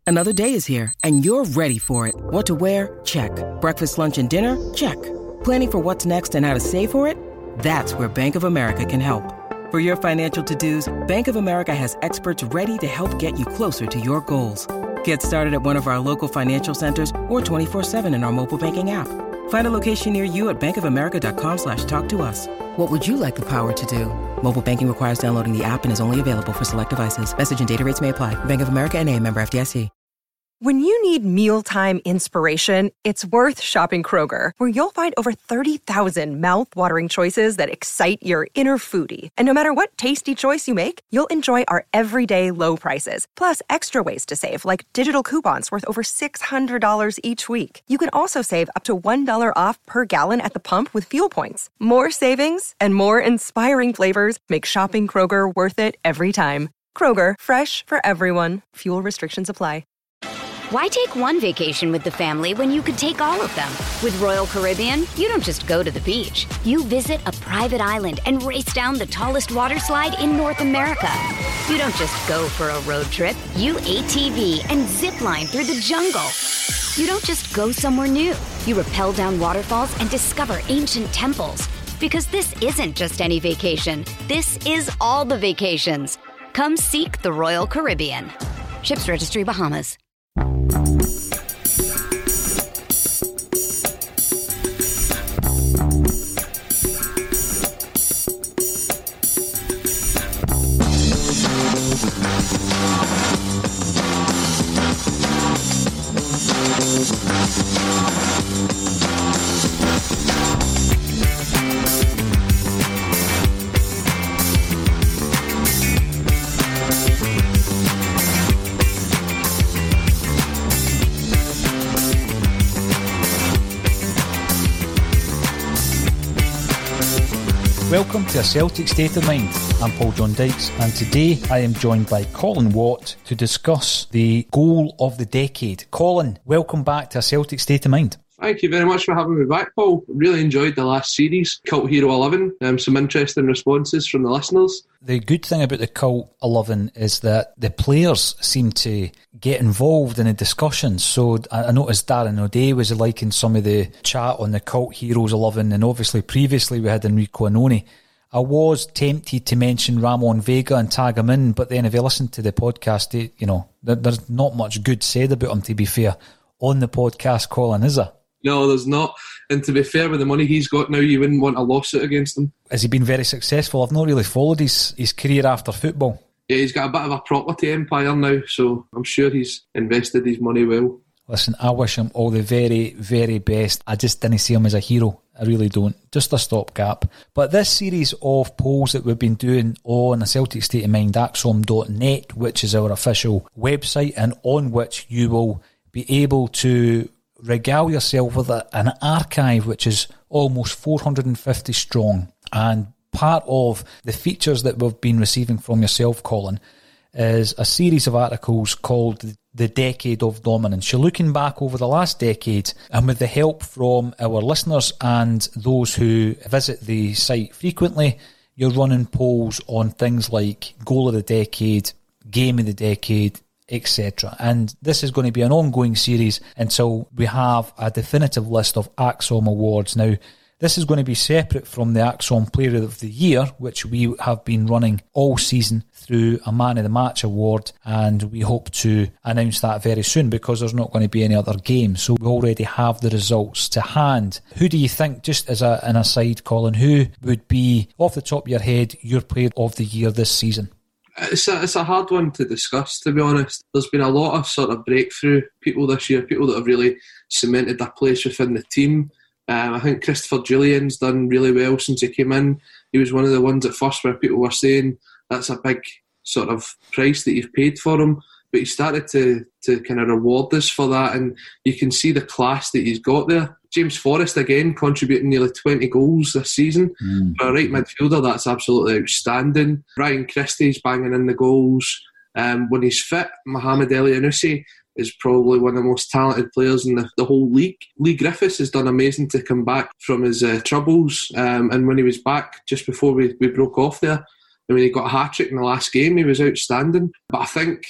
Another day is here, and you're ready for it. What to wear? Check. Breakfast, lunch, and dinner? Check. Planning for what's next and how to save for it? That's where Bank of America can help. For your financial to-dos, Bank of America has experts ready to help get you closer to your goals. Get started at one of our local financial centers or 24/7 in our mobile banking app. Find a location near you at bankofamerica.com/talktous. What would you like the power to do? Mobile banking requires downloading the app and is only available for select devices. Message and data rates may apply. Bank of America N.A., member FDIC. When you need mealtime inspiration, it's worth shopping Kroger, where you'll find over 30,000 mouth-watering choices that excite your inner foodie. And no matter what tasty choice you make, you'll enjoy our everyday low prices, plus extra ways to save, like digital coupons worth over $600 each week. You can also save up to $1 off per gallon at the pump with fuel points. More savings and more inspiring flavors make shopping Kroger worth it every time. Kroger, fresh for everyone. Fuel restrictions apply. Why take one vacation with the family when you could take all of them? With Royal Caribbean, you don't just go to the beach. You visit a private island and race down the tallest water slide in North America. You don't just go for a road trip. You ATV and zip line through the jungle. You don't just go somewhere new. You rappel down waterfalls and discover ancient temples. Because this isn't just any vacation. This is all the vacations. Come seek the Royal Caribbean. Ships Registry, Bahamas. Welcome to A Celtic State of Mind. I'm Paul John Dykes, and today I am joined by Colin Watt to discuss the goal of the decade. Colin, welcome back to A Celtic State of Mind. Thank you very much for having me back, Paul. Really enjoyed the last series, Cult Hero 11. Some interesting responses from the listeners. The good thing about the Cult 11 is that the players seem to get involved in the discussions. So I noticed Darren O'Day was liking some of the chat on the Cult Heroes 11, and obviously previously we had Enrico Annoni. I was tempted to mention Ramon Vega and tag him in, but then if you listen to the podcast, there's not much good said about him, to be fair, on the podcast, Colin, is there? No, there's not. And to be fair, with the money he's got now, you wouldn't want a lawsuit against him. Has he been very successful? I've not really followed his career after football. Yeah, he's got a bit of a property empire now, so I'm sure he's invested his money well. Listen, I wish him all the very, very best. I just didn't see him as a hero. I really don't. Just a stopgap. But this series of polls that we've been doing on A Celtic State of Mind, axom.net, which is our official website, and on which you will be able to regale yourself with an archive which is almost 450 strong. And part of the features that we've been receiving from yourself, Colin, is a series of articles called The Decade of Dominance. You're looking back over the last decade, and with the help from our listeners and those who visit the site frequently, you're running polls on things like Goal of the Decade, Game of the Decade, etc. And this is going to be an ongoing series until we have a definitive list of AXOM awards. Now, this is going to be separate from the AXOM Player of the Year, which we have been running all season through a Man of the Match award, and we hope to announce that very soon because there's not going to be any other games. So we already have the results to hand. Who do you think, just as an aside, Colin, who would be, off the top of your head, your Player of the Year this season? It's a hard one to discuss, to be honest. There's been a lot of sort of breakthrough people this year, people that have really cemented their place within the team. I think Christopher Julian's done really well since he came in. He was one of the ones at first where people were saying that's a big sort of price that you've paid for him. But he started to kind of reward us for that, and you can see the class that he's got there. James Forrest, again, contributing nearly 20 goals this season. For a right midfielder, that's absolutely outstanding. Ryan Christie's banging in the goals. When he's fit, Mohamed Elyounoussi is probably one of the most talented players in the whole league. Lee Griffiths has done amazing to come back from his troubles. And when he was back, just before we broke off there, I mean, he got a hat-trick in the last game. He was outstanding. But I think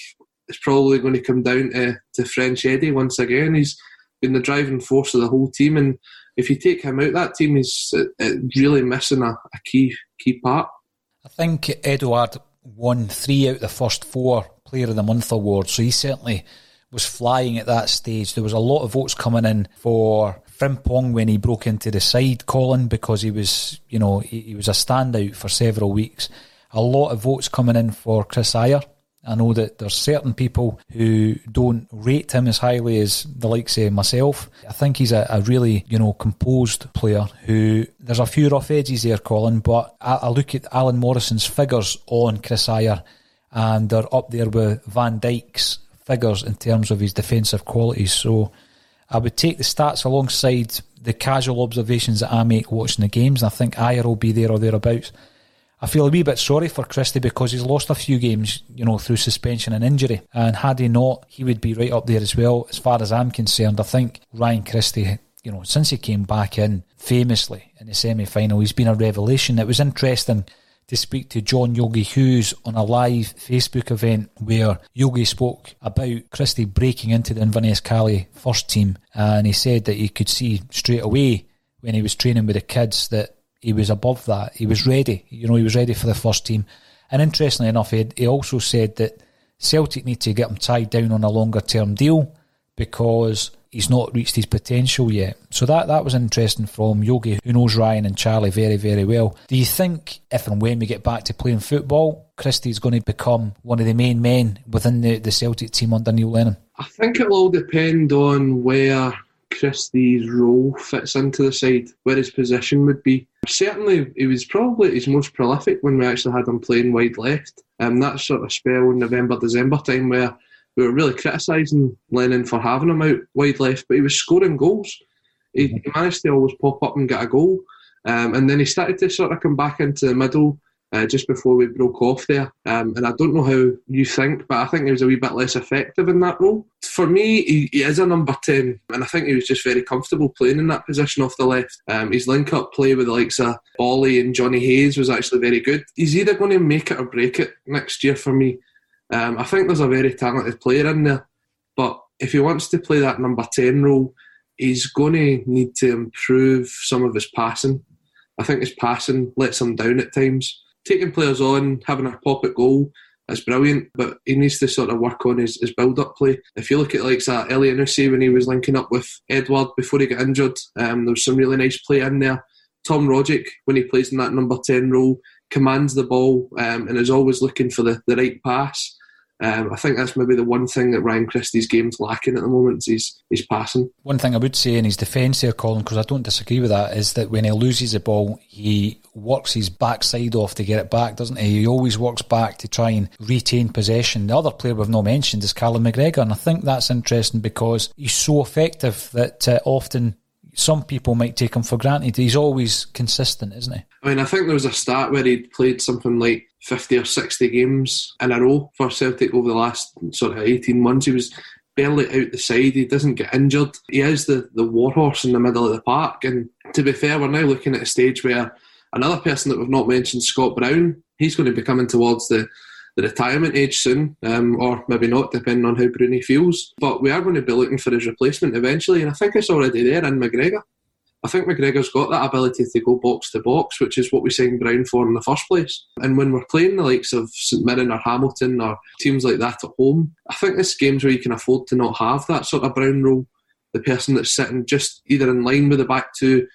it's probably going to come down to French Eddie once again. He's been the driving force of the whole team, and if you take him out, that team is really missing a key part. I think Edouard won 3 out of the first 4 Player of the Month awards, so he certainly was flying at that stage. There was a lot of votes coming in for Frimpong when he broke into the side, Colin, because he was a standout for several weeks. A lot of votes coming in for Chris Ajer. I know that there's certain people who don't rate him as highly as the likes of myself. I think he's a really, composed player who, there's a few rough edges there, Colin, but I look at Alan Morrison's figures on Chris Ajer and they're up there with Van Dijk's figures in terms of his defensive qualities. So I would take the stats alongside the casual observations that I make watching the games, and I think Ajer will be there or thereabouts. I feel a wee bit sorry for Christie because he's lost a few games, through suspension and injury. And had he not, he would be right up there as well. As far as I'm concerned, I think Ryan Christie, since he came back in famously in the semi-final, he's been a revelation. It was interesting to speak to John Yogi Hughes on a live Facebook event where Yogi spoke about Christie breaking into the Inverness Cali first team, and he said that he could see straight away when he was training with the kids that he was above that. He was ready. He was ready for the first team. And interestingly enough, he also said that Celtic need to get him tied down on a longer term deal because he's not reached his potential yet. So that was interesting from Yogi, who knows Ryan and Charlie very, very well. Do you think if and when we get back to playing football, Christie's going to become one of the main men within the Celtic team under Neil Lennon? I think it will all depend on where Christie's role fits into the side, where his position would be. Certainly, he was probably his most prolific when we actually had him playing wide left. That sort of spell in November, December time where we were really criticising Lennon for having him out wide left, but he was scoring goals. He managed to always pop up and get a goal. And then he started to sort of come back into the middle just before we broke off there. And I don't know how you think, but I think he was a wee bit less effective in that role. For me, he is a number 10, and I think he was just very comfortable playing in that position off the left. His link-up play with the likes of Ollie and Johnny Hayes was actually very good. He's either going to make it or break it next year for me. I think there's a very talented player in there, but if he wants to play that number 10 role, he's going to need to improve some of his passing. I think his passing lets him down at times. Taking players on, having a pop at goal, that's brilliant, but he needs to sort of work on his build-up play. If you look at like Elyounoussi when he was linking up with Edouard before he got injured, there was some really nice play in there. Tom Rogic, when he plays in that number 10 role, commands the ball and is always looking for the right pass. I think that's maybe the one thing that Ryan Christie's game's lacking at the moment is his passing. One thing I would say in his defence there, Colin, because I don't disagree with that, is that when he loses the ball, he works his backside off to get it back, doesn't he? He always works back to try and retain possession. The other player we've not mentioned is Callum McGregor, and I think that's interesting because he's so effective that often some people might take him for granted. He's always consistent, isn't he? I mean, I think there was a stat where he'd played something like 50 or 60 games in a row for Celtic over the last sort of 18 months. He was barely out the side. He doesn't get injured. He is the warhorse in the middle of the park. And to be fair, we're now looking at a stage where another person that we've not mentioned, Scott Brown, he's going to be coming towards the retirement age soon, or maybe not, depending on how Bruni feels. But we are going to be looking for his replacement eventually, and I think it's already there in McGregor. I think McGregor's got that ability to go box to box, which is what we signed Brown for in the first place. And when we're playing the likes of St Mirren or Hamilton or teams like that at home, I think there's games where you can afford to not have that sort of Brown role, the person that's sitting just either in line with the back two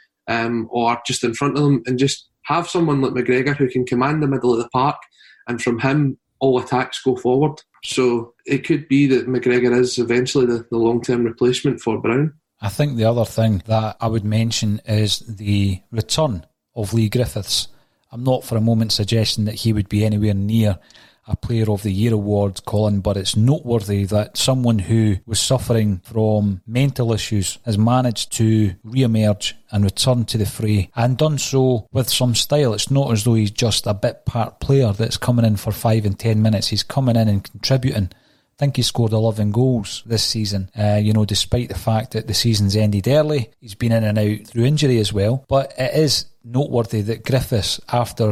or just in front of them, and just have someone like McGregor who can command the middle of the park, and from him all attacks go forward. So it could be that McGregor is eventually the long-term replacement for Brown. I think the other thing that I would mention is the return of Leigh Griffiths. I'm not for a moment suggesting that he would be anywhere near a Player of the Year award, Colin, but it's noteworthy that someone who was suffering from mental issues has managed to re-emerge and return to the fray, and done so with some style. It's not as though he's just a bit part player that's coming in for 5 and 10 minutes. He's coming in and contributing. I think he scored 11 goals this season, despite the fact that the season's ended early. He's been in and out through injury as well. But it is noteworthy that Griffiths, after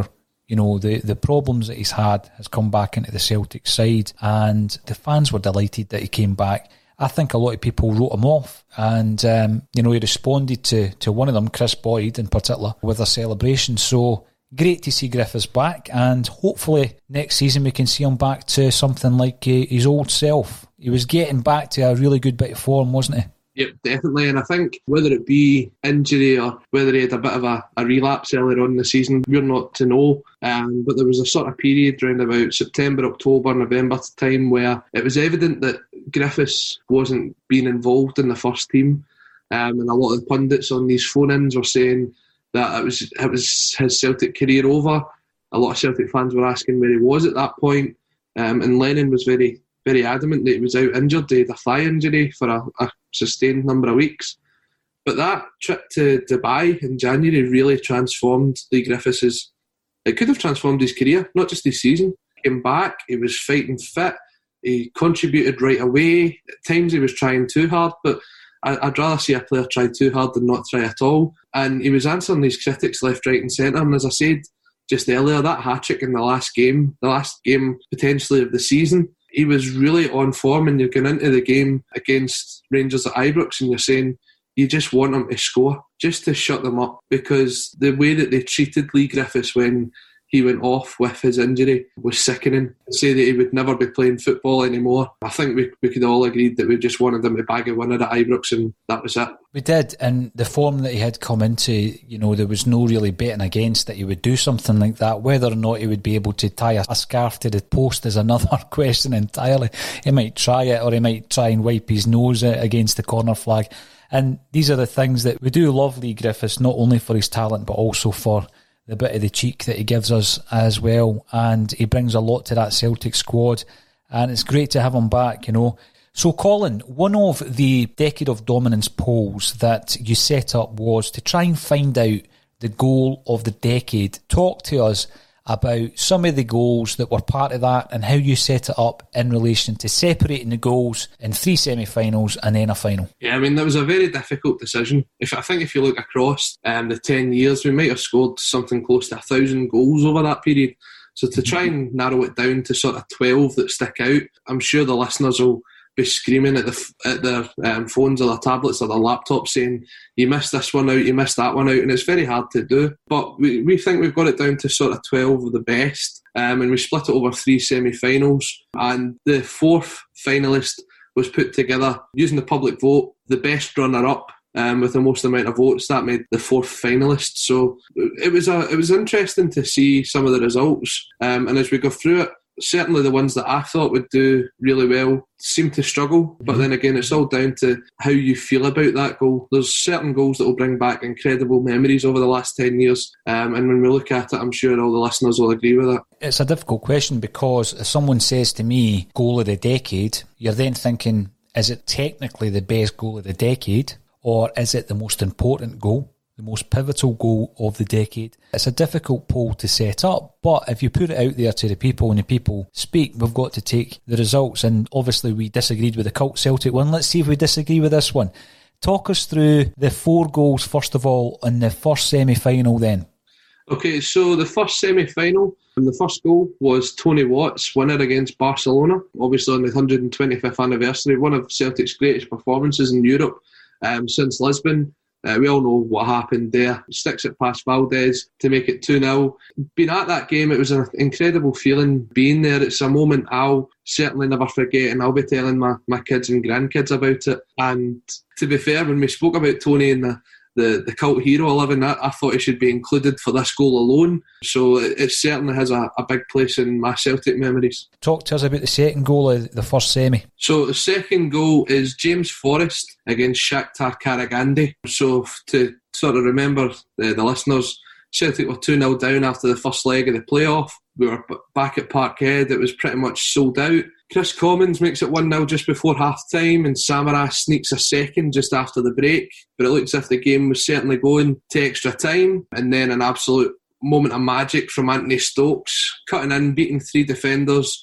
You know, the problems that he's had has come back into the Celtic side, and the fans were delighted that he came back. I think a lot of people wrote him off, and he responded to one of them, Chris Boyd in particular, with a celebration. So great to see Griffiths back, and hopefully next season we can see him back to something like his old self. He was getting back to a really good bit of form, wasn't he? Yep, definitely. And I think whether it be injury or whether he had a bit of a relapse earlier on in the season, we're not to know. But there was a sort of period around about September, October, November time where it was evident that Griffiths wasn't being involved in the first team. And a lot of the pundits on these phone-ins were saying that it was his Celtic career over. A lot of Celtic fans were asking where he was at that point. And Lennon was very, very adamant that he was out injured. He had a thigh injury for a sustained number of weeks. But that trip to Dubai in January really transformed Leigh Griffiths'. It could have transformed his career, not just his season. He came back, he was fighting fit, he contributed right away. At times he was trying too hard, but I'd rather see a player try too hard than not try at all. And he was answering these critics left, right and centre. And as I said just earlier, that hat-trick in the last game potentially of the season, he was really on form, and you're going into the game against Rangers at Ibrox and you're saying you just want him to score, just to shut them up, because the way that they treated Leigh Griffiths when he went off with his injury was sickening. To say that he would never be playing football anymore, I think we could all agree that we just wanted him to bag a winner at Ibrox, and that was it. We did, and the form that he had come into, there was no really betting against that he would do something like that. Whether or not he would be able to tie a scarf to the post is another question entirely. He might try it, or he might try and wipe his nose against the corner flag. And these are the things that we do love Leigh Griffiths, not only for his talent, but also for the bit of the cheek that he gives us as well. And he brings a lot to that Celtic squad, and it's great to have him back, So Colin, one of the Decade of Dominance polls that you set up was to try and find out the goal of the decade. Talk to us about some of the goals that were part of that and how you set it up in relation to separating the goals in 3 semi-finals and then a final. Yeah, that was a very difficult decision. I think if you look across the 10 years, we might have scored something close to 1,000 goals over that period. So to try and narrow it down to sort of 12 that stick out, I'm sure the listeners will be screaming at their phones or their tablets or their laptops saying, you missed this one out, you missed that one out, and it's very hard to do. But we think we've got it down to sort of 12 of the best, and we split it over 3 semi-finals, and the 4th finalist was put together using the public vote. The best runner-up with the most amount of votes, that made the 4th finalist. So it was interesting to see some of the results, and as we go through it, certainly the ones that I thought would do really well seem to struggle. But then again, it's all down to how you feel about that goal. There's certain goals that will bring back incredible memories over the last 10 years. And when we look at it, I'm sure all the listeners will agree with that. It's a difficult question, because if someone says to me, goal of the decade, you're then thinking, is it technically the best goal of the decade, or is it the most important goal? The most pivotal goal of the decade? It's a difficult poll to set up, but if you put it out there to the people and the people speak, we've got to take the results. And obviously we disagreed with the Cult Celtic one. Let's see if we disagree with this one. Talk us through the 4 goals, first of all, in the first semi-final then. Okay, so the first semi-final, and the first goal was Tony Watt's winner against Barcelona, obviously on the 125th anniversary, one of Celtic's greatest performances in Europe since Lisbon. We all know what happened there. Sticks it past Valdez to make it 2-0. Being at that game, it was an incredible feeling being there. It's a moment I'll certainly never forget, and I'll be telling my kids and grandkids about it. And to be fair, when we spoke about Tony and the cult hero 11, I thought he should be included for this goal alone. So it certainly has a big place in my Celtic memories. Talk to us about the second goal of the first semi. So the second goal is James Forrest against Shakhtar Karagandy. So to sort of remember the listeners, Celtic were 2-0 down after the first leg of the playoff. We were back at Parkhead. It was pretty much sold out. Chris Commons makes it 1-0 just before half-time, and Samaras sneaks a second just after the break. But it looks as if the game was certainly going to extra time. And then an absolute moment of magic from Anthony Stokes, cutting in, beating 3 defenders,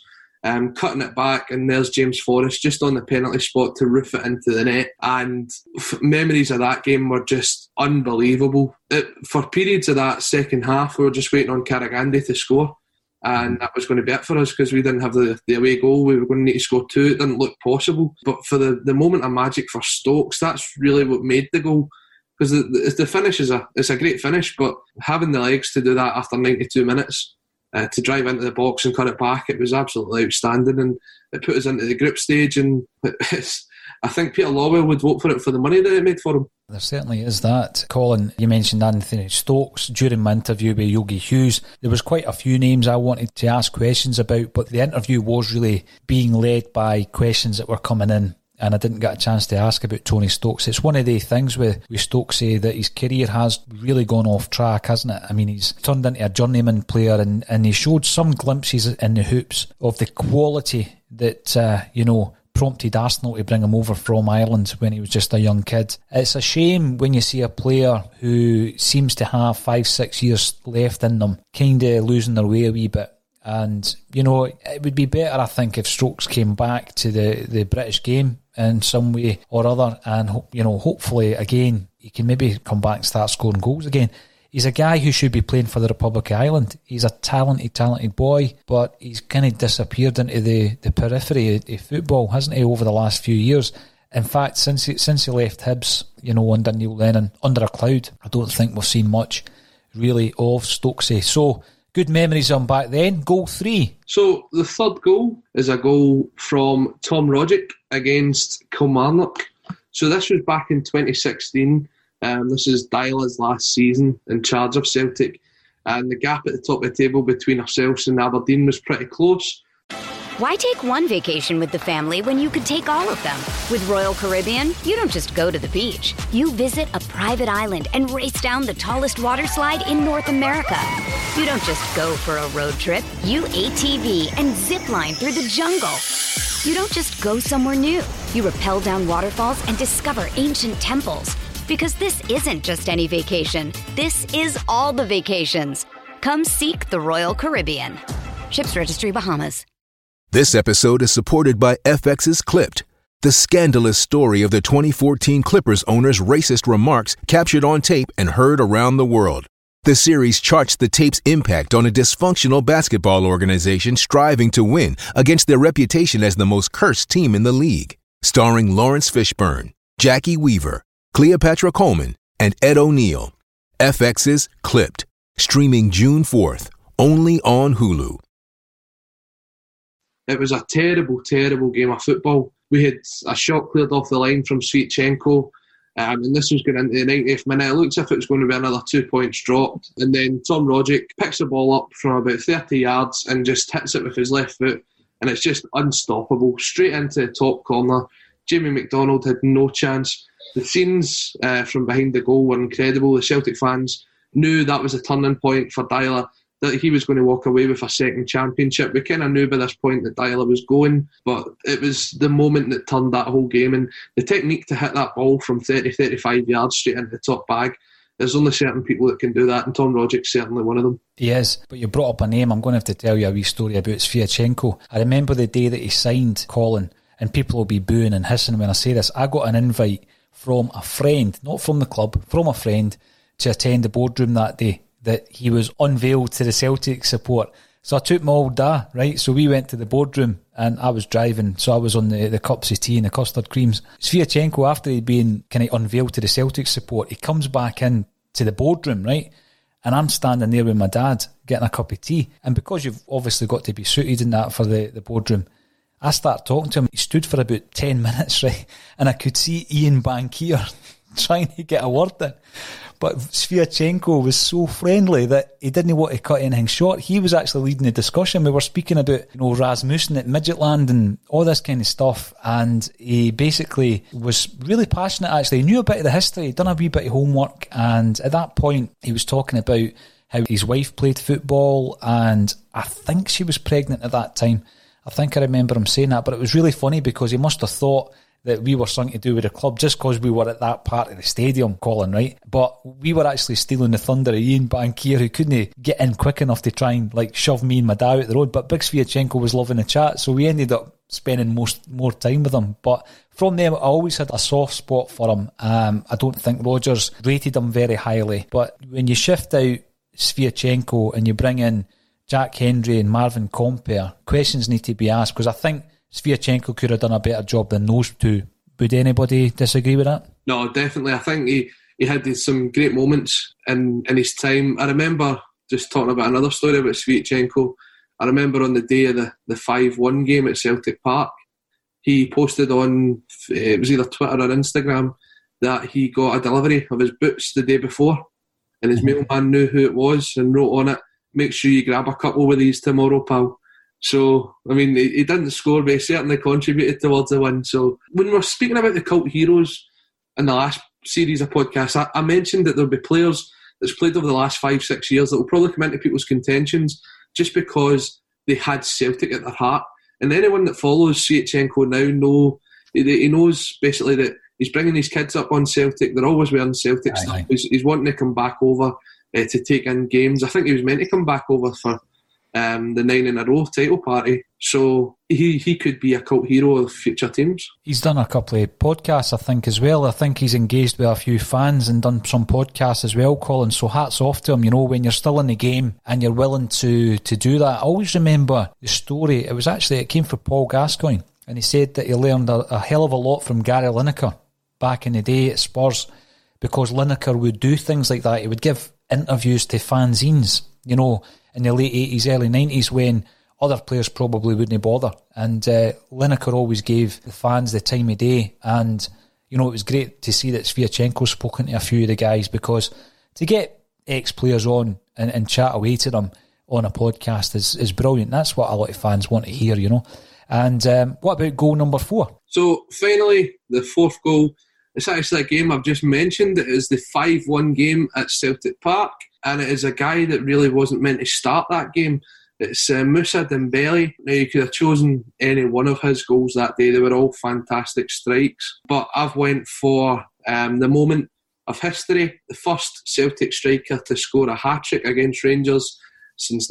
cutting it back, and there's James Forrest just on the penalty spot to roof it into the net. And memories of that game were just unbelievable. For periods of that second half, we were just waiting on Karagandy to score, and that was going to be it for us because we didn't have the away goal. We were going to need to score 2. It didn't look possible. But for the moment of magic for Stokes, that's really what made the goal. Because the finish it's a great finish, but having the legs to do that after 92 minutes, to drive into the box and cut it back, it was absolutely outstanding, and it put us into the group stage. And I think Peter Lawwell would vote for it for the money that it made for him. There certainly is that. Colin, you mentioned Anthony Stokes during my interview with Yogi Hughes. There was quite a few names I wanted to ask questions about, but the interview was really being led by questions that were coming in, and I didn't get a chance to ask about Tony Stokes. It's one of the things with Stokes that his career has really gone off track, hasn't it? I mean, he's turned into a journeyman player, and he showed some glimpses in the hoops of the quality that, prompted Arsenal to bring him over from Ireland when he was just a young kid. It's a shame when you see a player who seems to have 5-6 years left in them kind of losing their way a wee bit. And, it would be better, I think, if Stokes came back to the British game in some way or other, and, hopefully, again, he can maybe come back and start scoring goals again. He's a guy who should be playing for the Republic of Ireland. He's a talented boy, but he's kind of disappeared into the periphery of football, hasn't he, over the last few years. In fact, since he left Hibs, under Neil Lennon, under a cloud, I don't think we've seen much, really, of Stokesy. So, good memories on back then. Goal 3. So, the third goal is a goal from Tom Rogic against Kilmarnock. So, this was back in 2016. This is Dyla's last season in charge of Celtic, and the gap at the top of the table between ourselves and Aberdeen was pretty close. Why take one vacation with the family when you could take all of them? With Royal Caribbean, you don't just go to the beach. You visit a private island and race down the tallest water slide in North America. You don't just go for a road trip. You ATV and zip line through the jungle. You don't just go somewhere new. You rappel down waterfalls and discover ancient temples. Because this isn't just any vacation. This is all the vacations. Come seek the Royal Caribbean. Ships Registry, Bahamas. This episode is supported by FX's Clipped, the scandalous story of the 2014 Clippers owner's racist remarks captured on tape and heard around the world. The series charts the tape's impact on a dysfunctional basketball organization striving to win against their reputation as the most cursed team in the league. Starring Lawrence Fishburne, Jackie Weaver, Cleopatra Coleman, and Ed O'Neill. FX's Clipped, streaming June 4th, only on Hulu. It was a terrible, terrible game of football. We had a shot cleared off the line from Sviatchenko, and this was going into the 90th minute. It looked as if it was going to be another 2 points dropped, and then Tom Rogic picks the ball up from about 30 yards and just hits it with his left foot, and it's just unstoppable. Straight into the top corner. Jamie McDonald had no chance. The scenes from behind the goal were incredible. The Celtic fans knew that was a turning point for Dyla, that he was going to walk away with a second championship. We kind of knew by this point that Dyla was going, but it was the moment that turned that whole game. And the technique to hit that ball from 30-35 yards straight into the top bag, there's only certain people that can do that, and Tom Rogic's certainly one of them. He is, but you brought up a name. I'm going to have to tell you a wee story about Sviatchenko. I remember the day that he signed, Colin, and people will be booing and hissing when I say this. I got an invite from a friend, not from the club, from a friend, to attend the boardroom that day that he was unveiled to the Celtic support. So I took my old dad, right? So we went to the boardroom and I was driving, so I was on the cups of tea and the custard creams. Sviatchenko, after he'd been kind of unveiled to the Celtic support, he comes back in to the boardroom, right? And I'm standing there with my dad getting a cup of tea. And because you've obviously got to be suited in that for the boardroom, I start talking to him. He stood for about 10 minutes, right? And I could see Ian Bankier trying to get a word in. But Sviatchenko was so friendly that he didn't want to cut anything short. He was actually leading the discussion. We were speaking about, Rasmussen at Midgetland and all this kind of stuff. And he basically was really passionate, actually. He knew a bit of the history. He'd done a wee bit of homework. And at that point, he was talking about how his wife played football. And I think she was pregnant at that time. I think I remember him saying that. But it was really funny because he must have thought that we were something to do with the club just because we were at that part of the stadium, Colin, right? But we were actually stealing the thunder of Ian Bankier, who couldn't get in quick enough to try and like shove me and my dad out the road. But Big Sviatchenko was loving the chat, so we ended up spending more time with him. But from them, I always had a soft spot for him. I don't think Rodgers rated him very highly. But when you shift out Sviatchenko and you bring in Jack Hendry and Marvin Compere, questions need to be asked, because I think Sviatchenko could have done a better job than those two. Would anybody disagree with that? No, definitely. I think he had some great moments in his time. I remember, just talking about another story about Sviatchenko, I remember on the day of the 5-1 game at Celtic Park, he posted on, it was either Twitter or Instagram, that he got a delivery of his boots the day before, and his mailman knew who it was and wrote on it, "Make sure you grab a couple of these tomorrow, pal." So, I mean, he didn't score, but he certainly contributed towards the win. So, when we're speaking about the cult heroes in the last series of podcasts, I mentioned that there'll be players that's played over the last 5-6 years that will probably come into people's contentions just because they had Celtic at their heart. And anyone that follows Sviatchenko now he knows basically that he's bringing his kids up on Celtic. They're always wearing Celtic stuff. He's wanting to come back over to take in games. I think he was meant to come back over for the 9 in a row title party. So he could be a cult hero of future teams. He's done a couple of podcasts, I think, as well. I think he's engaged with a few fans and done some podcasts as well, Colin. So hats off to him. You know, when you're still in the game and you're willing to do that. I always remember the story. It came from Paul Gascoigne, and he said that he learned a hell of a lot from Gary Lineker back in the day at Spurs, because Lineker would do things like that. He would give interviews to fanzines, you know, in the late 80s, early 90s, when other players probably wouldn't bother. And Lineker always gave the fans the time of day. And, you know, it was great to see that Sviatchenko's spoken to a few of the guys, because to get ex-players on and chat away to them on a podcast is brilliant. That's what a lot of fans want to hear, you know. And what about goal number 4? So, finally, the 4th goal. It's actually a game I've just mentioned. It is the 5-1 game at Celtic Park, and it is a guy that really wasn't meant to start that game. It's Moussa Dembele. Now, you could have chosen any one of his goals that day. They were all fantastic strikes. But I've went for the moment of history, the first Celtic striker to score a hat-trick against Rangers since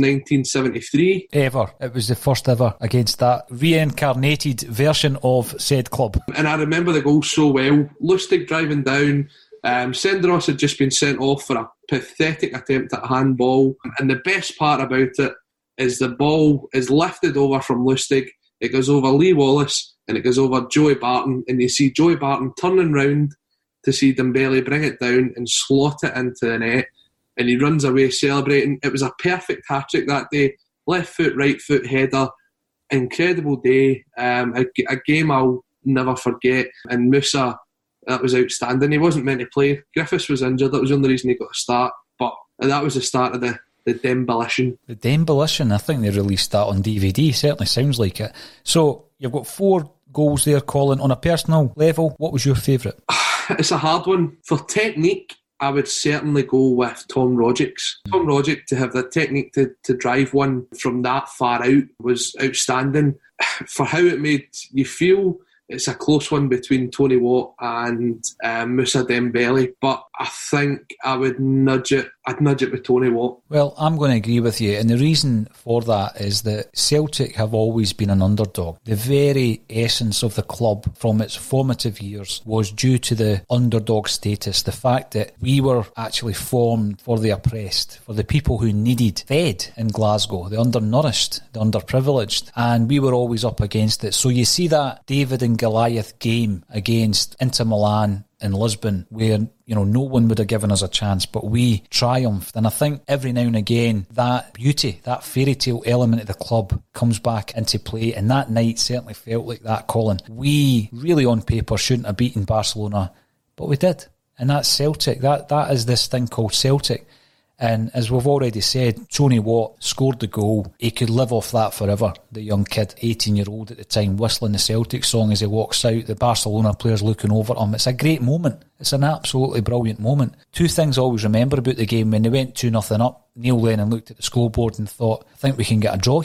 1973. Ever. It was the first ever against that reincarnated version of said club. And I remember the goal so well. Lustig driving down. Senderos had just been sent off for a pathetic attempt at a handball. And the best part about it is the ball is lifted over from Lustig. It goes over Lee Wallace and it goes over Joey Barton. And you see Joey Barton turning round to see Dembele bring it down and slot it into the net. And he runs away celebrating. It was a perfect hat-trick that day. Left foot, right foot header. Incredible day. A game I'll never forget. And Moussa, that was outstanding. He wasn't meant to play. Griffiths was injured. That was the only reason he got a start. But that was the start of the Dembelition. The Dembelition, I think they released that on DVD. Certainly sounds like it. So you've got 4 goals there, Colin. On a personal level, what was your favourite? It's a hard one. For technique, I would certainly go with Tom Rogic. Tom Rogic, to have the technique to drive one from that far out was outstanding. For how it made you feel, it's a close one between Tony Watt and Moussa Dembele, but I think I'd nudge it with Tony Watt. Well, I'm going to agree with you, and the reason for that is that Celtic have always been an underdog. The very essence of the club from its formative years was due to the underdog status, the fact that we were actually formed for the oppressed, for the people who needed fed in Glasgow, the undernourished, the underprivileged, and we were always up against it. So you see that David and Goliath game against Inter Milan in Lisbon, where, you know, no one would have given us a chance, but we triumphed. And I think every now and again that beauty, that fairy tale element of the club comes back into play, and that night certainly felt like that, Colin. We really on paper shouldn't have beaten Barcelona, but we did, and that's Celtic. That is this thing called Celtic. And as we've already said, Tony Watt scored the goal. He could live off that forever. The young kid, 18-year-old at the time, whistling the Celtic song as he walks out, the Barcelona players looking over him. It's a great moment. It's an absolutely brilliant moment. 2 things I always remember about the game. When they went 2-0 up, Neil Lennon looked at the scoreboard and thought, I think we can get a draw here.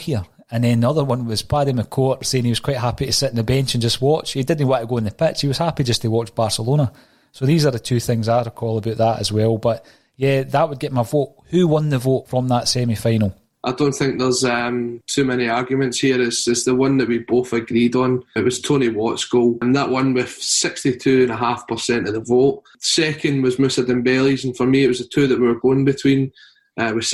And then the other one was Paddy McCourt saying he was quite happy to sit on the bench and just watch. He didn't want to go on the pitch. He was happy just to watch Barcelona. So these are the two things I recall about that as well. But yeah, that would get my vote. Who won the vote from that semi-final? I don't think there's too many arguments here. It's the one that we both agreed on. It was Tony Watt's goal, and that won with 62.5% of the vote. Second was Moussa Dembele's, and for me it was the two that we were going between, with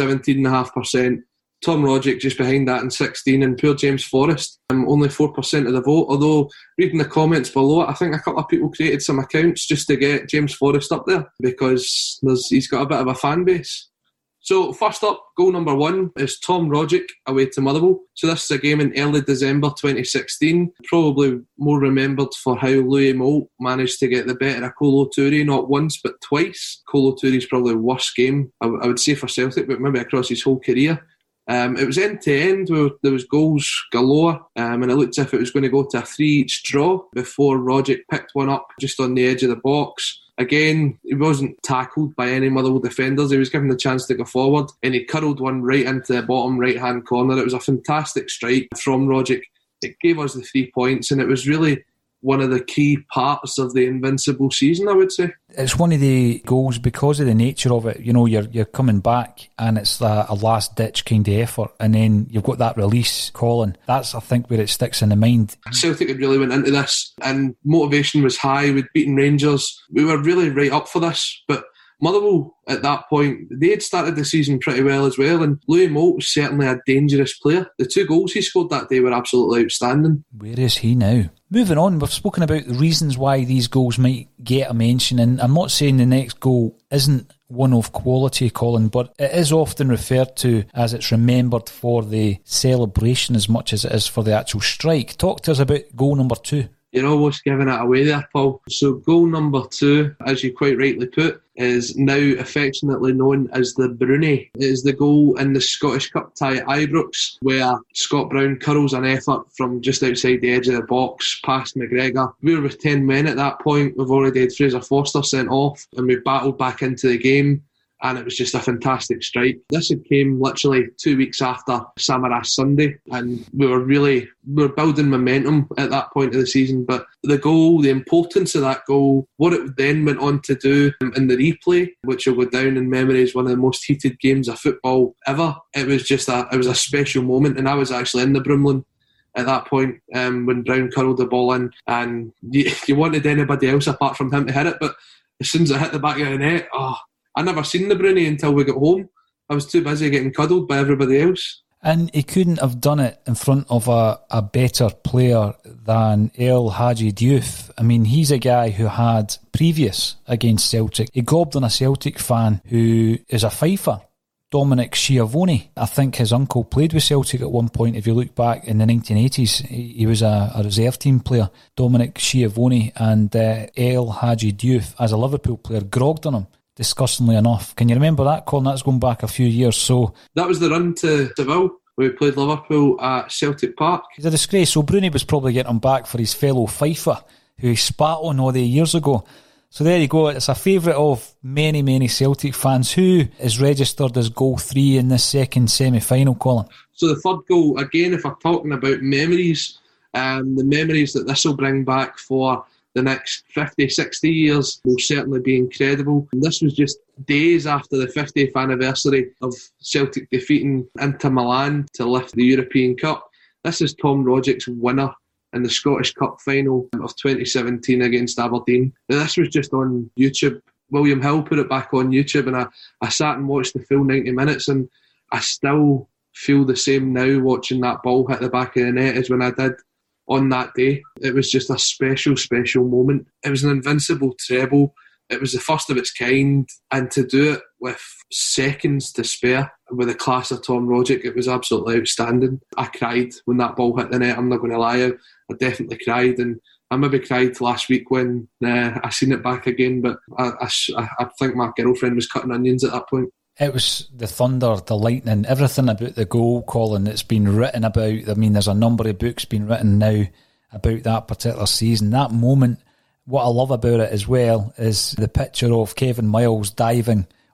17.5%. Tom Rogic just behind that in 16%, and poor James Forrest, only 4% of the vote. Although, reading the comments below it, I think a couple of people created some accounts just to get James Forrest up there because he's got a bit of a fan base. So first up, goal number 1 is Tom Rogic away to Motherwell. So this is a game in early December 2016, probably more remembered for how Louis Moult managed to get the better of Kolo Touré, not once but twice. Kolo Touré's probably the worst game, I would say, for Celtic, but maybe across his whole career. It was end to end, where there was goals galore, and it looked as if it was going to go to a 3-each draw before Rogic picked one up just on the edge of the box. Again, he wasn't tackled by any Motherwell defenders. He was given the chance to go forward, and he curled one right into the bottom right-hand corner. It was a fantastic strike from Rogic. It gave us the 3 points, and it was really one of the key parts of the Invincible season, I would say. It's one of the goals because of the nature of it. You know, you're coming back and it's a last-ditch kind of effort, and then you've got that release, Colin. That's, I think, where it sticks in the mind. Celtic had really went into this, and motivation was high. We'd beaten Rangers. We were really right up for this, but Motherwell, at that point, they had started the season pretty well as well, and Louis Moult was certainly a dangerous player. The 2 goals he scored that day were absolutely outstanding. Where is he now? Moving on, we've spoken about the reasons why these goals might get a mention, and I'm not saying the next goal isn't one of quality, Colin, but it is often referred to as it's remembered for the celebration as much as it is for the actual strike. Talk to us about goal number 2. You're almost giving it away there, Paul. So goal number 2, as you quite rightly put, is now affectionately known as the Bruni. It is the goal in the Scottish Cup tie at Ibrox, where Scott Brown curls an effort from just outside the edge of the box past McGregor. We were with 10 men at that point. We've already had Fraser Forster sent off, and we battled back into the game. And it was just a fantastic strike. This had came literally 2 weeks after Samaras Sunday, and we were building momentum at that point of the season. But the goal, the importance of that goal, what it then went on to do in the replay, which will go down in memory as one of the most heated games of football ever. It was a special moment, and I was actually in the Broomloan at that point when Brown curled the ball in, and you wanted anybody else apart from him to hit it, but as soon as it hit the back of the net, I never seen the Bruni until we got home. I was too busy getting cuddled by everybody else. And he couldn't have done it in front of a better player than El Hadji Diouf. I mean, he's a guy who had previous against Celtic. He gobbed on a Celtic fan who is a Fifer, Dominic Schiavone. I think his uncle played with Celtic at one point. If you look back in the 1980s, he was a reserve team player, Dominic Schiavone, and El Hadji Diouf, as a Liverpool player, grogged on him. Disgustingly enough. Can you remember that, Colin? That's going back a few years. So that was the run to Seville, where we played Liverpool at Celtic Park. He's a disgrace. So Bruni was probably getting him back for his fellow Fifer, who he spat on all the years ago. So there you go. It's a favourite of many, many Celtic fans. Who is registered as goal 3 in this second semi-final, Colin? So the third goal, again, if I'm talking about memories, the memories that this will bring back for the next 50, 60 years will certainly be incredible. And this was just days after the 50th anniversary of Celtic defeating Inter Milan to lift the European Cup. This is Tom Rogic's winner in the Scottish Cup final of 2017 against Aberdeen. Now, this was just on YouTube. William Hill put it back on YouTube, and I sat and watched the full 90 minutes, and I still feel the same now watching that ball hit the back of the net as when I did on that day. It was just a special, special moment. It was an invincible treble. It was the first of its kind, and to do it with seconds to spare with the class of Tom Rogic, it was absolutely outstanding. I cried when that ball hit the net, I'm not going to lie. I definitely cried, and I maybe cried last week when I seen it back again, but I think my girlfriend was cutting onions at that point. It was the thunder, the lightning, everything about the goal, Colin, that's been written about. I mean, there's a number of books been written now about that particular season. That moment, what I love about it as well is the picture of Kevin Miles diving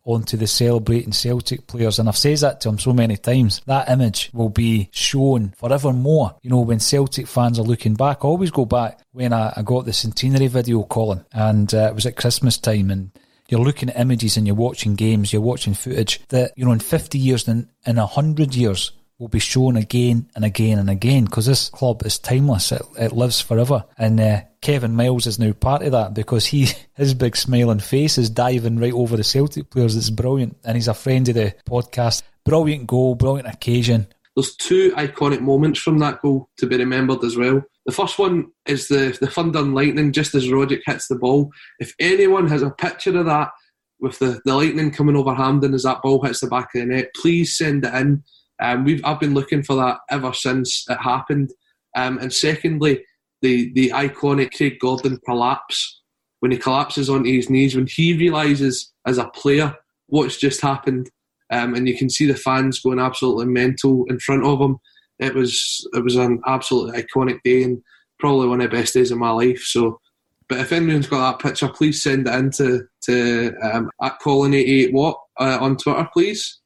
onto the celebrating Celtic players. And I've said that to him so many times. That image will be shown forevermore. You know, when Celtic fans are looking back, I always go back when I got the centenary video, Colin, and it was at Christmas time, and you're looking at images and you're watching games, you're watching footage that, you know, in 50 years and in 100 years will be shown again and again and again, because this club is timeless. It lives forever. And Kevin Miles is now part of that, because his big smiling face is diving right over the Celtic players. It's brilliant. And he's a friend of the podcast. Brilliant goal, brilliant occasion. There's two iconic moments from that goal to be remembered as well. The first one is the thunder and lightning just as Rogic hits the ball. If anyone has a picture of that with the lightning coming over Hampden as that ball hits the back of the net, please send it in. I've been looking for that ever since it happened. And secondly, the iconic Craig Gordon collapse, when he collapses onto his knees, when he realises as a player what's just happened, and you can see the fans going absolutely mental in front of him. It was an absolutely iconic day and probably one of the best days of my life. So, but if anyone's got that picture, please send it in to at Colin88Watt on Twitter, please.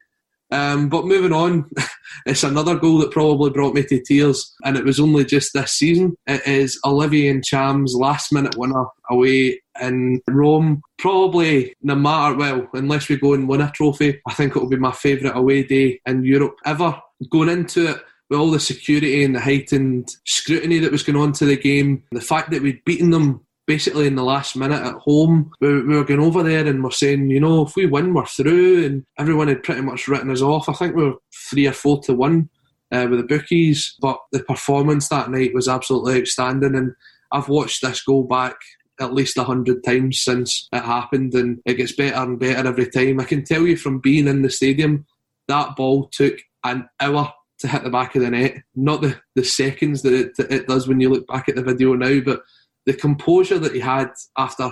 But moving on, it's another goal that probably brought me to tears, and it was only just this season. It is Olivier Ntcham's last-minute winner away in Rome. Probably, no matter, well, unless we go and win a trophy, I think it will be my favourite away day in Europe ever. Going into it with all the security and the heightened scrutiny that was going on to the game, the fact that we'd beaten them basically in the last minute at home, we were going over there and we're saying, you know, if we win, we're through, and everyone had pretty much written us off. I think we were 3 or 4 to 1 with the bookies, but the performance that night was absolutely outstanding, and I've watched this goal back at least 100 times since it happened, and it gets better and better every time. I can tell you from being in the stadium, that ball took an hour to hit the back of the net, not the seconds that it does when you look back at the video now, but the composure that he had after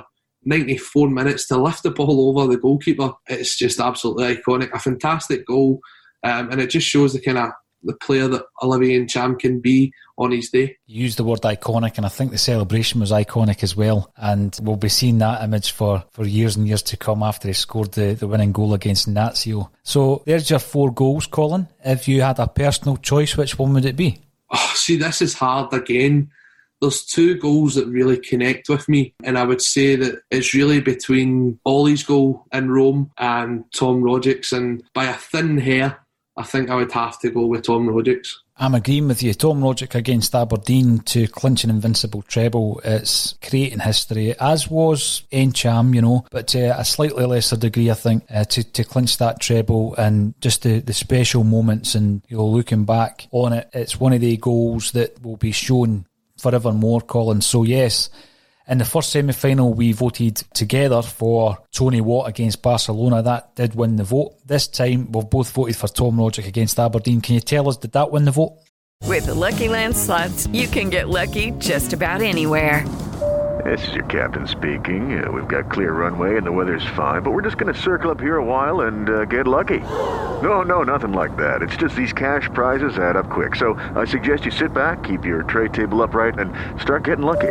94 minutes to lift the ball over the goalkeeper, it's just absolutely iconic. A fantastic goal, and it just shows the kind of the player that Olivier Ntcham can be on his day. You used the word iconic, and I think the celebration was iconic as well, and we'll be seeing that image for years and years to come after he scored the winning goal against Lazio. So there's your 4 goals, Colin. If you had a personal choice, which one would it be? Oh, see, this is hard again. There's 2 goals that really connect with me, and I would say that it's really between Ollie's goal in Rome and Tom Rogic's, and by a thin hair, I think I would have to go with Tom Rogic's. I'm agreeing with you. Tom Rogic against Aberdeen to clinch an invincible treble. It's creating history, as was Ntcham, you know, but to a slightly lesser degree, I think, to clinch that treble, and just the special moments, and, you know, looking back on it, it's one of the goals that will be shown forevermore, Colin. So yes, in the first semi-final we voted together for Tony Watt against Barcelona. That did win the vote. This time we've both voted for Tom Rogic against Aberdeen. Can you tell us, did that win the vote? With the Lucky Land Slots, you can get lucky just about anywhere. This is your captain speaking. We've got clear runway and the weather's fine, but we're just going to circle up here a while and get lucky. No, nothing like that. It's just these cash prizes add up quick. So I suggest you sit back, keep your tray table upright, and start getting lucky.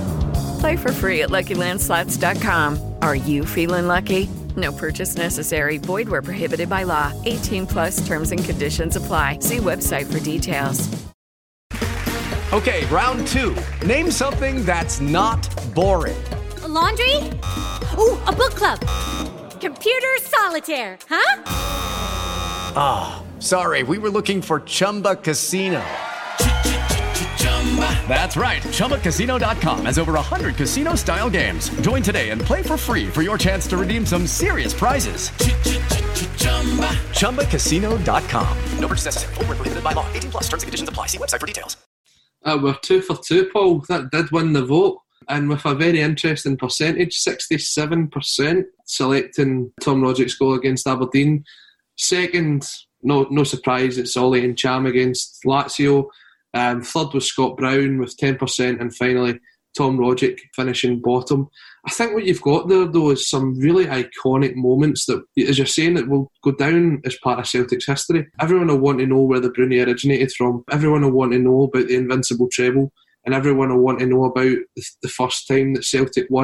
Play for free at LuckyLandSlots.com. Are you feeling lucky? No purchase necessary. Void where prohibited by law. 18+ terms and conditions apply. See website for details. Okay, round 2. Name something that's not boring. A laundry? Ooh, a book club. Computer solitaire, huh? Ah, sorry, we were looking for Chumba Casino. That's right, ChumbaCasino.com has over 100 casino-style games. Join today and play for free for your chance to redeem some serious prizes. ChumbaCasino.com. No purchase necessary. Void where prohibited by law. 18+ terms and conditions apply. See website for details. We're 2 for 2, Paul. That did win the vote, and with a very interesting percentage, 67% selecting Tom Rogic's goal against Aberdeen. Second, no surprise, it's Ollie Ntcham against Lazio. Third was Scott Brown with 10%, and finally Tom Rogic finishing bottom. I think what you've got there, though, is some really iconic moments that, as you're saying, that will go down as part of Celtic's history. Everyone will want to know where the Bruni originated from. Everyone will want to know about the invincible treble, and everyone will want to know about the first time that Celtic won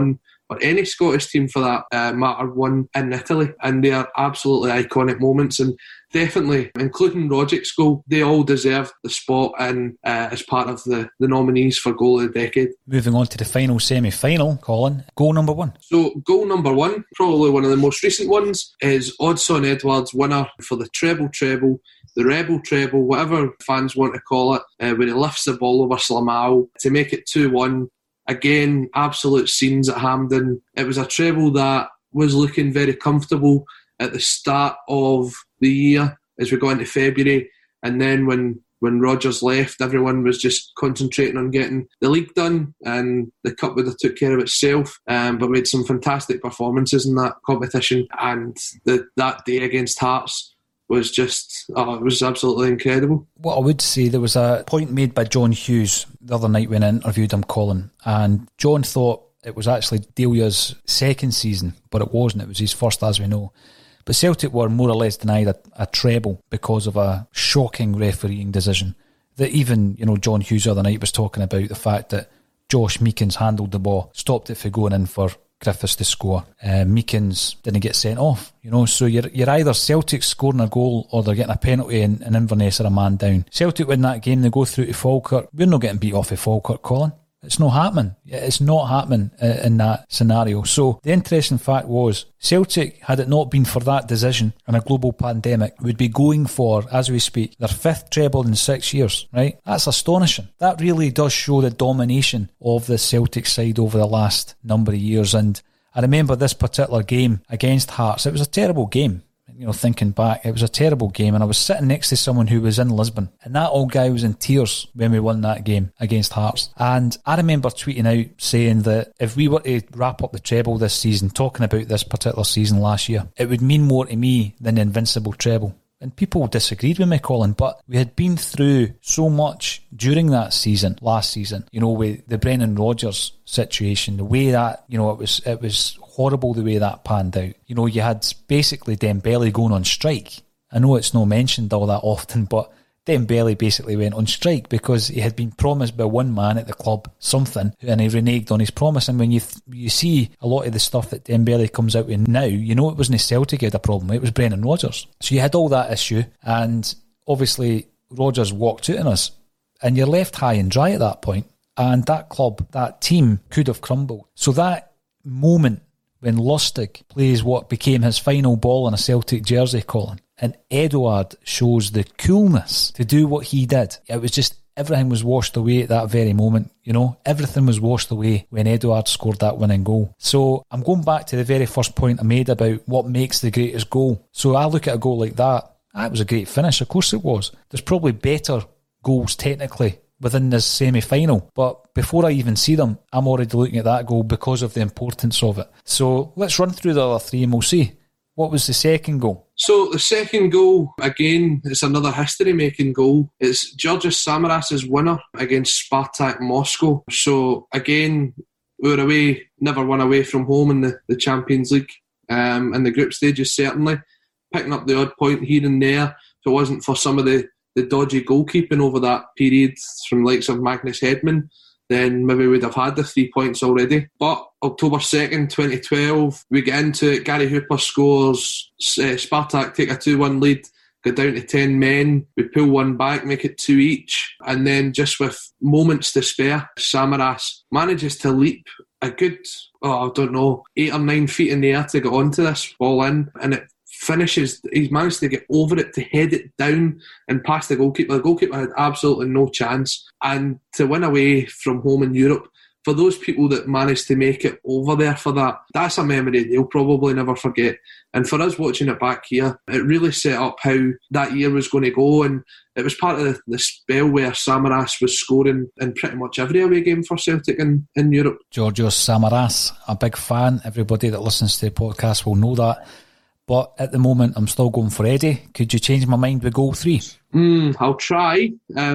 or any Scottish team for that matter, won in Italy, and they are absolutely iconic moments, and definitely, including Roderick's goal, they all deserve the spot and as part of the nominees for goal of the decade. Moving on to the final semi-final, Colin, goal number 1. So goal number 1, probably one of the most recent ones, is Odsonne Edouard's winner for the treble, the Rebel treble, whatever fans want to call it, where he lifts the ball over Slimao to make it 2-1. Again, absolute scenes at Hampden. It was a treble that was looking very comfortable at the start of the year as we got into February, and then when Rodgers left, everyone was just concentrating on getting the league done, and the cup would have took care of itself. But we had some fantastic performances in that competition, and that day against Hearts was just, it was absolutely incredible. What I would say, there was a point made by John Hughes the other night when I interviewed him, Colin, and John thought it was actually Delia's second season, but it wasn't. It was his first, as we know. But Celtic were more or less denied a treble because of a shocking refereeing decision. That even, John Hughes the other night was talking about the fact that Josh Meekins handled the ball, stopped it from going in for Griffiths to score. Meekins didn't get sent off, so you're either Celtic scoring a goal or they're getting a penalty and Inverness are a man down. Celtic win that game, they go through to Falkirk. We're not getting beat off of Falkirk, Colin. It's not happening. It's not happening in that scenario. So the interesting fact was, Celtic, had it not been for that decision and a global pandemic, would be going for, as we speak, their 5th treble in 6 years, right? That's astonishing. That really does show the domination of the Celtic side over the last number of years. And I remember this particular game against Hearts. It was a terrible game. Thinking back, it was a terrible game, and I was sitting next to someone who was in Lisbon, and that old guy was in tears when we won that game against Hearts. And I remember tweeting out saying that if we were to wrap up the treble this season, talking about this particular season last year, it would mean more to me than the Invincible treble. And people disagreed with me, Colin, but we had been through so much during that season, last season, with the Brendan Rodgers situation, the way that, it was horrible the way that panned out. You had basically Dembele going on strike. I know it's not mentioned all that often, but Dembele basically went on strike because he had been promised by one man at the club something, and he reneged on his promise. And when you see a lot of the stuff that Dembele comes out with now, it wasn't Celtic who had a problem, it was Brendan Rodgers. So you had all that issue, and obviously Rodgers walked out on us, and you're left high and dry at that point, and that club, that team could have crumbled. So that moment when Lustig plays what became his final ball in a Celtic jersey, Colin, and Edouard shows the coolness to do what he did. It was just, everything was washed away at that very moment, Everything was washed away when Edouard scored that winning goal. So I'm going back to the very first point I made about what makes the greatest goal. So I look at a goal like that, that was a great finish, of course it was. There's probably better goals technically within this semi-final, but before I even see them, I'm already looking at that goal because of the importance of it. So let's run through the other three and we'll see. What was the second goal? So the second goal, again, it's another history-making goal. It's Georgios Samaras's winner against Spartak Moscow. So again, we were away, never won away from home in the Champions League, and the group stages certainly, picking up the odd point here and there. If it wasn't for some of the dodgy goalkeeping over that period from the likes of Magnus Hedman, then maybe we'd have had the 3 points already. But October 2nd, 2012, we get into it. Gary Hooper scores. Spartak take a 2-1 lead, go down to 10 men. We pull one back, make it 2 each. And then just with moments to spare, Samaras manages to leap a good, 8 or 9 feet in the air to get onto this ball in. And it finishes, he's managed to get over it, to head it down and past the goalkeeper. The goalkeeper had absolutely no chance. And to win away from home in Europe, for those people that managed to make it over there for that, that's a memory they'll probably never forget. And for us watching it back here, it really set up how that year was going to go. And it was part of the spell where Samaras was scoring in pretty much every away game for Celtic in Europe. Georgios Samaras, a big fan. Everybody that listens to the podcast will know that. But at the moment, I'm still going for Eddie. Could you change my mind with goal 3? I'll try.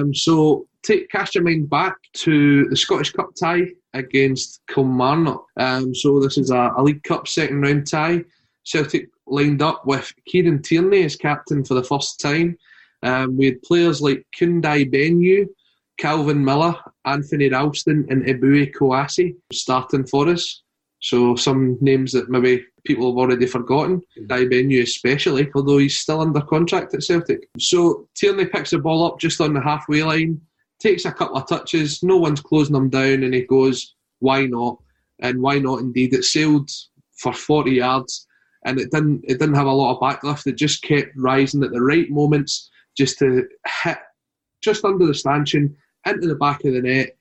So cast your mind back to the Scottish Cup tie against Kilmarnock. So this is a League Cup second round tie. Celtic lined up with Kieran Tierney as captain for the first time. We had players like Kundai Benyu, Calvin Miller, Anthony Ralston and Ebue Kouassi starting for us. So some names that maybe people have already forgotten, Daibenyu especially, although he's still under contract at Celtic. So Tierney picks the ball up just on the halfway line, takes a couple of touches, no one's closing him down, and he goes, why not? And why not indeed? It sailed for 40 yards, and it didn't have a lot of backlift. It just kept rising at the right moments, just to hit just under the stanchion, into the back of the net.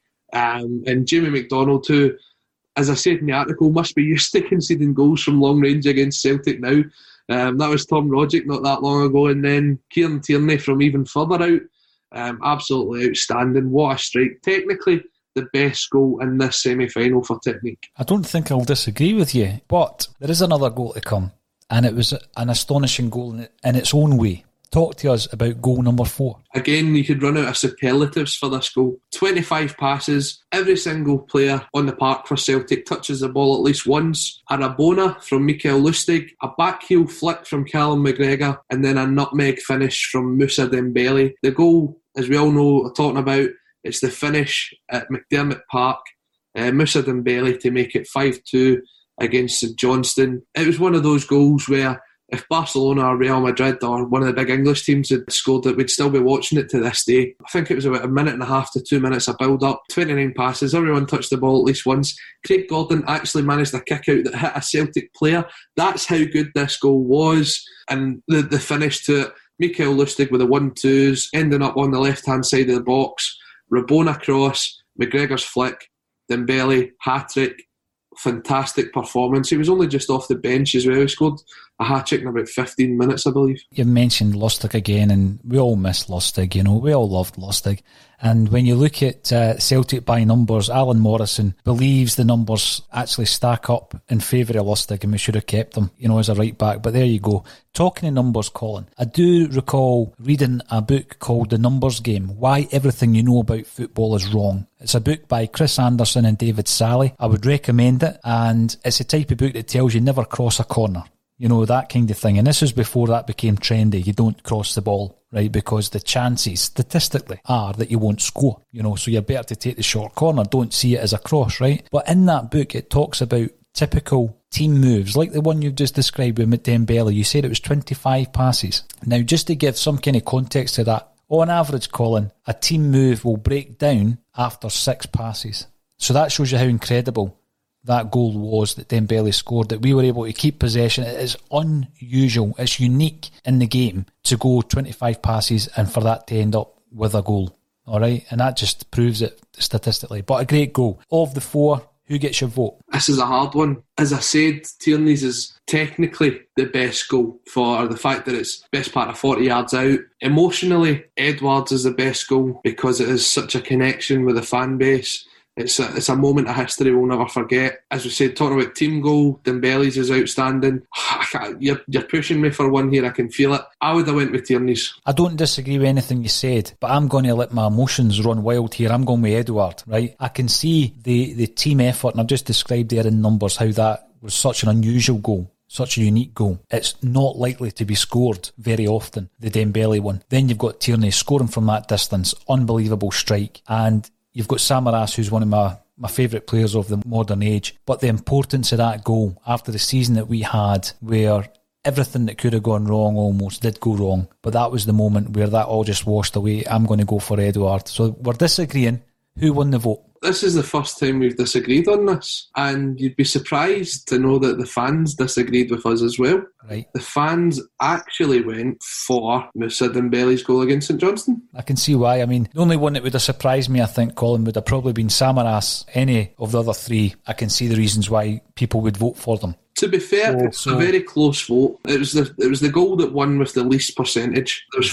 And Jamie McDonald, who, as I said in the article, must be used to conceding goals from long range against Celtic now. That was Tom Rogic not that long ago, and then Kieran Tierney from even further out. Absolutely outstanding. What a strike. Technically, the best goal in this semi-final for technique. I don't think I'll disagree with you, but there is another goal to come, and it was an astonishing goal in its own way. Talk to us about goal number 4. Again, you could run out of superlatives for this goal. 25 passes, every single player on the park for Celtic touches the ball at least once. A Rabona from Mikael Lustig, a backheel flick from Callum McGregor, and then a nutmeg finish from Moussa Dembele. The goal, as we all know, we're talking about, it's the finish at McDermott Park. Moussa Dembele to make it 5-2 against St Johnstone. It was one of those goals where if Barcelona or Real Madrid or one of the big English teams had scored it, we'd still be watching it to this day. I think it was about a minute and a half to 2 minutes of build-up, 29 passes, everyone touched the ball at least once. Craig Gordon actually managed a kick-out that hit a Celtic player. That's how good this goal was. And the finish to it, Mikael Lustig with the 1-2s, ending up on the left-hand side of the box. Rabona cross, McGregor's flick, Dembele, hat-trick. Fantastic performance. He was only just off the bench as well. He scored a hat-trick in about 15 minutes, I believe. You've mentioned Lustig again, and we all miss Lustig, we all loved Lustig. And when you look at Celtic by numbers, Alan Morrison believes the numbers actually stack up in favour of Lustig, and we should have kept them, as a right back. But there you go. Talking of numbers, Colin, I do recall reading a book called The Numbers Game, Why Everything You Know About Football Is Wrong. It's a book by Chris Anderson and David Sally. I would recommend it, and it's the type of book that tells you never cross a corner. That kind of thing. And this was before that became trendy. You don't cross the ball, right? Because the chances, statistically, are that you won't score. So you're better to take the short corner. Don't see it as a cross, right? But in that book, it talks about typical team moves, like the one you've just described with Dembele. You said it was 25 passes. Now, just to give some kind of context to that, on average, Colin, a team move will break down after 6 passes. So that shows you how incredible that goal was that Dembele scored, that we were able to keep possession. It is unusual, it's unique in the game to go 25 passes and for that to end up with a goal. Alright, and that just proves it statistically. But a great goal. Of the 4, who gets your vote? This is a hard one. As I said, Tierney's is technically the best goal for the fact that it's best part of 40 yards out. Emotionally, Edwards is the best goal because it is such a connection with the fan base. It's a moment of history we'll never forget. As we said, talking about team goal, Dembele's is outstanding. You're pushing me for one here, I can feel it. I would have went with Tierney's. I don't disagree with anything you said, but I'm going to let my emotions run wild here. I'm going with Edouard, right? I can see the team effort, and I've just described there in numbers how that was such an unusual goal. Such a unique goal. It's not likely to be scored very often, the Dembele one. Then you've got Tierney scoring from that distance, unbelievable strike, and you've got Samaras, who's one of my favourite players of the modern age. But the importance of that goal after the season that we had, where everything that could have gone wrong almost did go wrong, but that was the moment where that all just washed away. I'm going to go for Edouard. So we're disagreeing. Who won the vote? This is the first time we've disagreed on this, and you'd be surprised to know that the fans disagreed with us as well. Right. The fans actually went for Moussa Dembele's goal against St Johnstone. I can see why. I mean, the only one that would have surprised me, I think, Colin, would have probably been Samaras. Any of the other 3, I can see the reasons why people would vote for them. To be fair, it's a very close vote. It was the goal that won with the least percentage. There was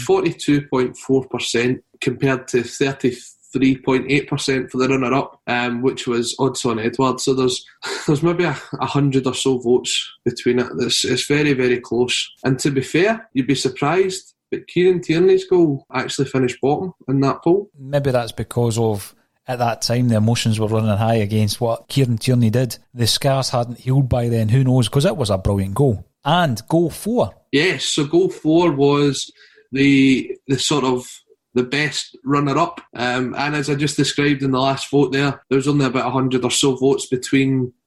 42.4% compared to 33.8% for the runner-up, which was Odsonne Edouard. So there's maybe 100 or so votes between it. It's very, very close. And to be fair, you'd be surprised, but Kieran Tierney's goal actually finished bottom in that poll. Maybe that's because of, at that time, the emotions were running high against what Kieran Tierney did. The scars hadn't healed by then, who knows, because it was a brilliant goal. And goal 4. Yes, so goal 4 was the sort of the best runner-up. And as I just described in the last vote there was only about 100 or so votes between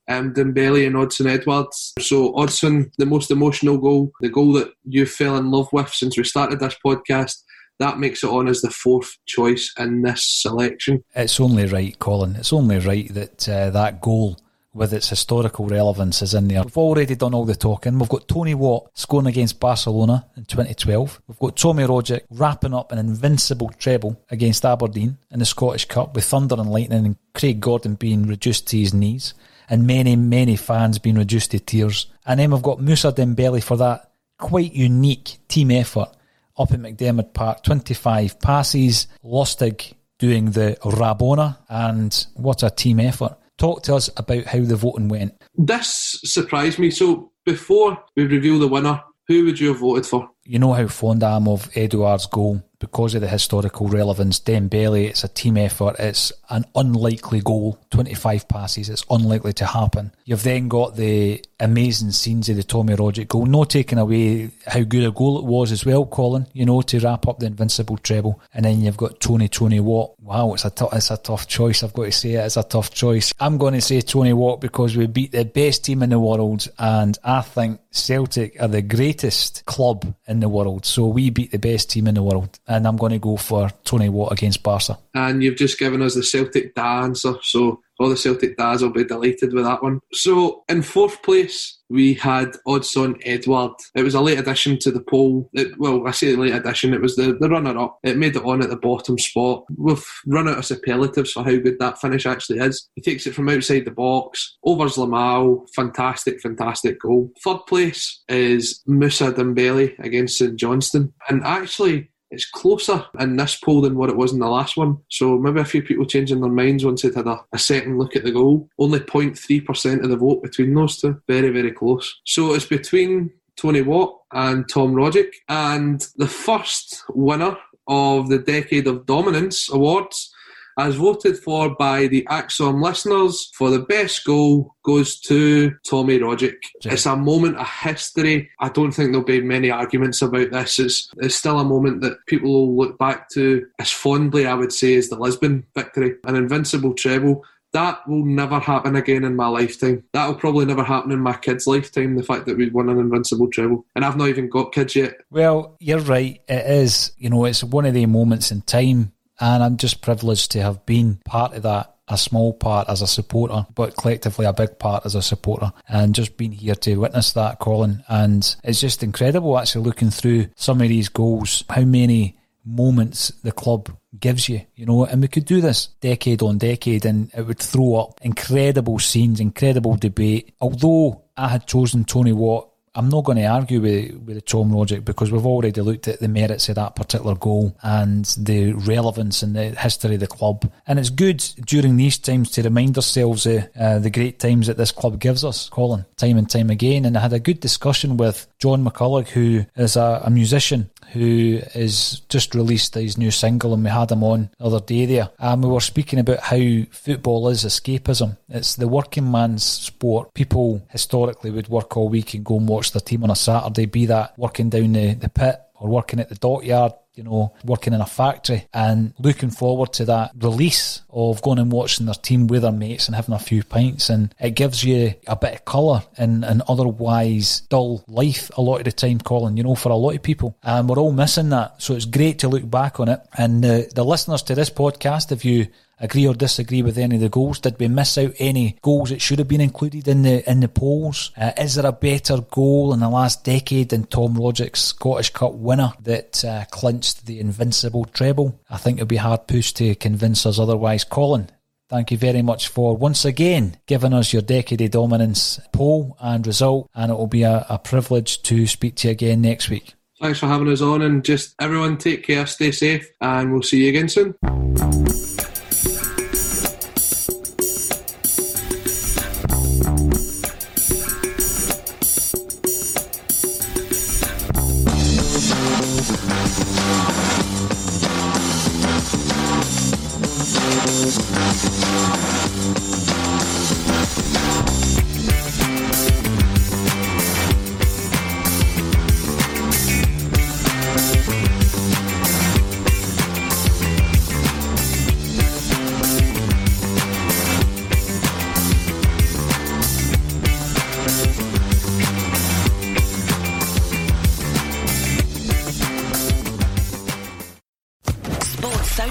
Dembele and Odsonne Edouards. So Odsonne, the most emotional goal, the goal that you fell in love with since we started this podcast, that makes it on as the fourth choice in this selection. It's only right, Colin. It's only right that that goal, with its historical relevance, is in there. We've already done all the talking. We've got Tony Watt scoring against Barcelona in 2012. We've got Tommy Rogic wrapping up an invincible treble against Aberdeen in the Scottish Cup, with thunder and lightning, and Craig Gordon being reduced to his knees, and many, many fans being reduced to tears. And then we've got Moussa Dembele for that quite unique team effort up at McDiarmid Park. 25 passes, Lustig doing the Rabona, and what a team effort. Talk to us about how the voting went. This surprised me. So before we reveal the winner, who would you have voted for? You know how fond I am of Edouard's goal because of the historical relevance. Dembele, it's a team effort. It's an unlikely goal. 25 passes. It's unlikely to happen. You've then got the amazing scenes of the Tommy Rogic goal. No taking away how good a goal it was as well, Colin, you know, to wrap up the invincible treble. And then you've got Tony Watt. Wow, it's a tough choice. I've got to say it's a tough choice. I'm going to say Tony Watt because we beat the best team in the world, and I think Celtic are the greatest club in the world. So we beat the best team in the world, and I'm going to go for Tony Watt against Barca. And you've just given us the Celtic Da answer, so all the Celtic Da's will be delighted with that one. So in fourth place, we had Odsonne Edouard. It was a late addition to the poll. I say late addition, it was the runner-up. It made it on at the bottom spot. We've run out of superlatives for how good that finish actually is. He takes it from outside the box, overs Lamau. Fantastic goal. Third place is Moussa Dembele against St Johnstone. And actually, it's closer in this poll than what it was in the last one. So maybe a few people changing their minds once they'd had a second look at the goal. Only 0.3% of the vote between those two. Very, very close. So it's between Tony Watt and Tom Rogic. And the first winner of the Decade of Dominance Awards, as voted for by the AXOM listeners, for the best goal goes to Tommy Rogic. It's a moment of history. I don't think there'll be many arguments about this. It's still a moment that people will look back to as fondly, I would say, as the Lisbon victory. An invincible treble. That will never happen again in my lifetime. That will probably never happen in my kids' lifetime, the fact that we'd won an invincible treble. And I've not even got kids yet. Well, you're right. It is. You know, it's one of the moments in time. And I'm just privileged to have been part of that, a small part as a supporter, but collectively a big part as a supporter, and just been here to witness that, Colin. And it's just incredible actually looking through some of these goals, how many moments the club gives you, you know, and we could do this decade on decade and it would throw up incredible scenes, incredible debate. Although I had chosen Tony Watt, I'm not going to argue with Tom Rogic because we've already looked at the merits of that particular goal and the relevance and the history of the club. And it's good during these times to remind ourselves of the great times that this club gives us, Colin, time and time again. And I had a good discussion with John McCulloch, who is a musician who has just released his new single, and we had him on the other day there. And we were speaking about how football is escapism. It's the working man's sport. People historically would work all week and go and watch their team on a Saturday, be that working down the pit or working at the dockyard, you know, working in a factory, and looking forward to that release of going and watching their team with their mates and having a few pints. And it gives you a bit of colour in an otherwise dull life a lot of the time, Colin, you know, for a lot of people. And we're all missing that. So it's great to look back on it. And the listeners to this podcast, if you agree or disagree with any of the goals, did we miss out any goals that should have been included in the polls? Is there a better goal in the last decade than Tom Rogic's Scottish Cup winner that clinched the invincible treble? I think it'll be hard pushed to convince us otherwise. Colin, thank you very much for once again giving us your Decade of Dominance poll and result, and it will be a privilege to speak to you again next week. Thanks for having us on, and just everyone take care, stay safe, and we'll see you again soon.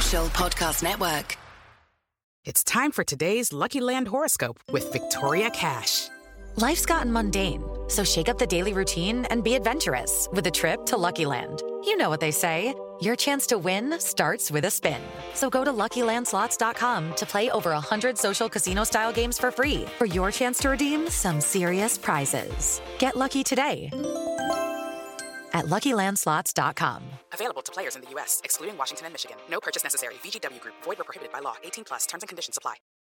Social Podcast Network. It's time for today's Lucky Land horoscope with Victoria Cash. Life's gotten mundane, so shake up the daily routine and be adventurous with a trip to Lucky Land. You know what they say, your chance to win starts with a spin. So go to LuckyLandSlots.com to play over 100 social casino-style games for free for your chance to redeem some serious prizes. Get lucky today at LuckyLandSlots.com. Available to players in the U.S., excluding Washington and Michigan. No purchase necessary. VGW Group. Void where prohibited by law. 18+. Terms and conditions apply.